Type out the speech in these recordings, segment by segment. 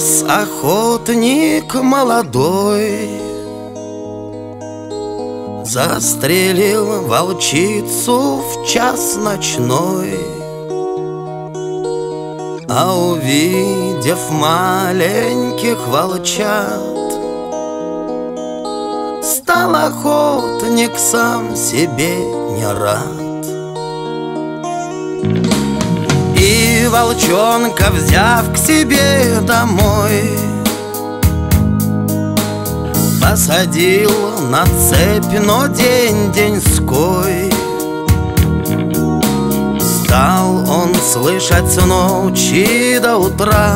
лес охотник молодой застрелил волчицу в час ночной. А увидев маленьких волчат, стал охотник сам себе не рад. И волчонка, взяв к себе домой, посадил на цепь, но день деньской. Стал он слышать с ночи до утра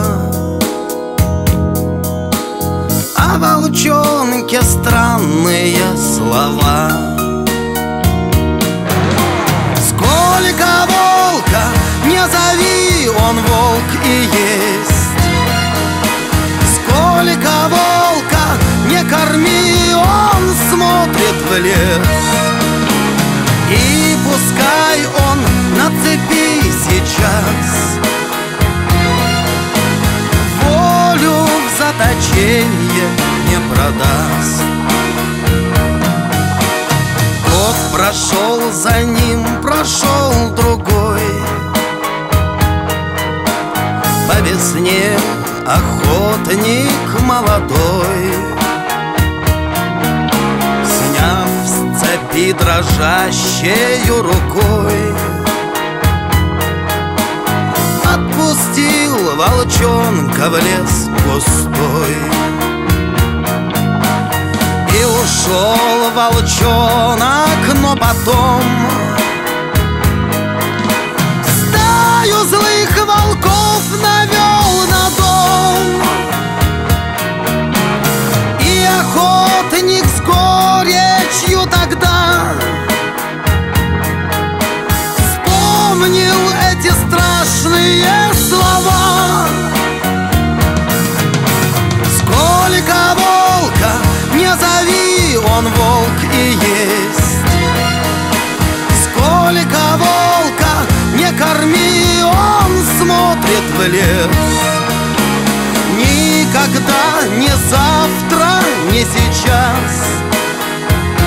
о волчонке странные слова. Сколько волка не зови, он волк и есть. Сколько волка не корми, он смотрит в лес. И пускай он на цепи сейчас волю в заточение не продаст. Год прошел, за ним прошел другой. По весне охотник молодой, сняв с цепи дрожащею рукой, отпустил волчонка в лес густой. И ушел волчонок, но потом стаю злых волков навел на дом. И охотник с горечью тогда вспомнил эти страшные слова. Сколько волка не зови, он волк и есть. Сколько волка не корми, он смотрит в лес. Никогда, ни завтра, ни сейчас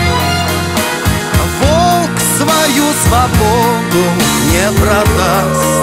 волк свою свободу не продаст.